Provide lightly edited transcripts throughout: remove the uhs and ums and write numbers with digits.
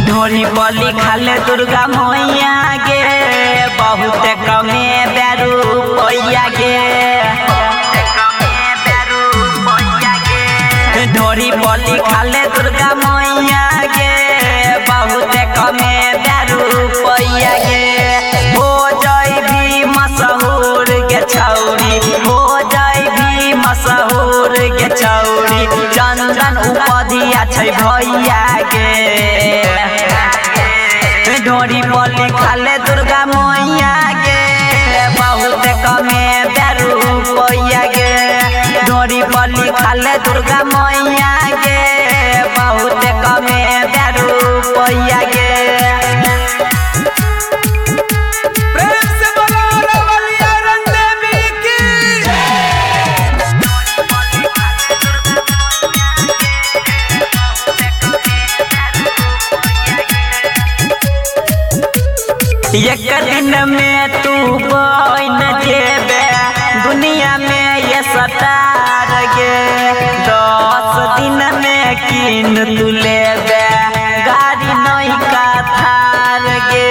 ढोरी बलि खाले दुर्गा मैया गे बहुत कमे बेरू पैया गे ढोरी बलि खाले दुर्गा मैया गे बहुत कमे बेरू पैया गे हो जाई भी मशहूर गे छौरी हो जाई भी मशहूर गे छौरी चंदन उपाधिया छै भैया गे ढोरी बलि खाले दुर्गा मैया गे बहुत कमे बेरू पैया गे ढोरी बलि खाले दुर्गा मैया गे बहुत कमे बेरू पैया गे एक दिन में तू बन जेबे दुनिया में ये सतार गे 10 दिन में किन तू लेबे गाड़ी नई का थार गे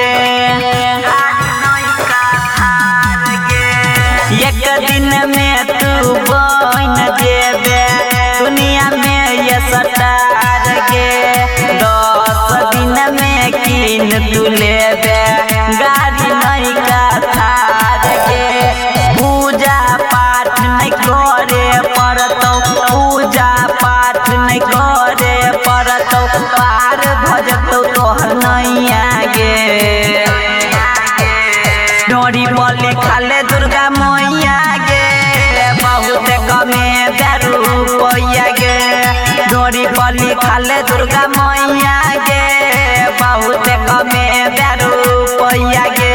एक दिन में तू बन जेबे दुनिया में ये सतार गे 10 दिन में किन तू लेबे गाड़ी नहीं का थार गे पूजा पाठ नहीं करे पड़तौ पूजा पाठ नहीं करे पड़तौ पार भजतौ तोहर नैया गे ढोरी बलि खाले दुर्गा मैया गे बहुत कमे बेरू पैया गे ढोरी बलि खाले दुर्गा मैया गे बहुत कमे बेरू पैया गे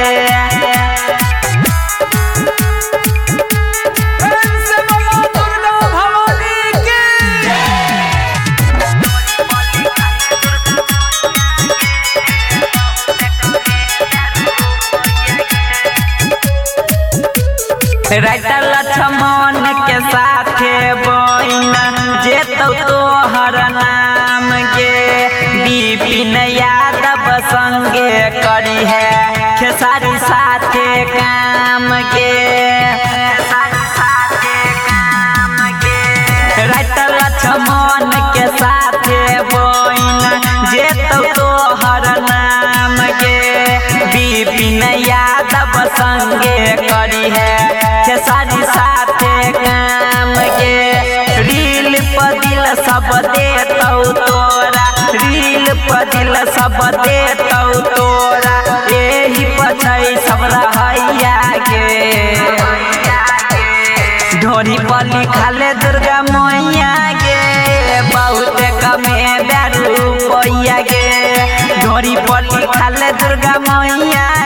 राइटर लक्ष्मण के साथे बहिन जेतौ तोहर नाम गे विपिन यादव संगे करी है खेसारी साथे काम गे राइटर लक्ष्मण के साथे बहिन जेतौ तोहर नाम गे विपिन यादव संगे करी है खेसारी साथे काम गे रील पर दिल सब देतौ तोरा रील पर दिल सब देतौ तोरा एही पछै सब रहैया गे ढोरी बलि खाले दुर्गा मैया गे बहुत कमे बेरू पैया गे ढोरी बलि खाले दुर्गा मैया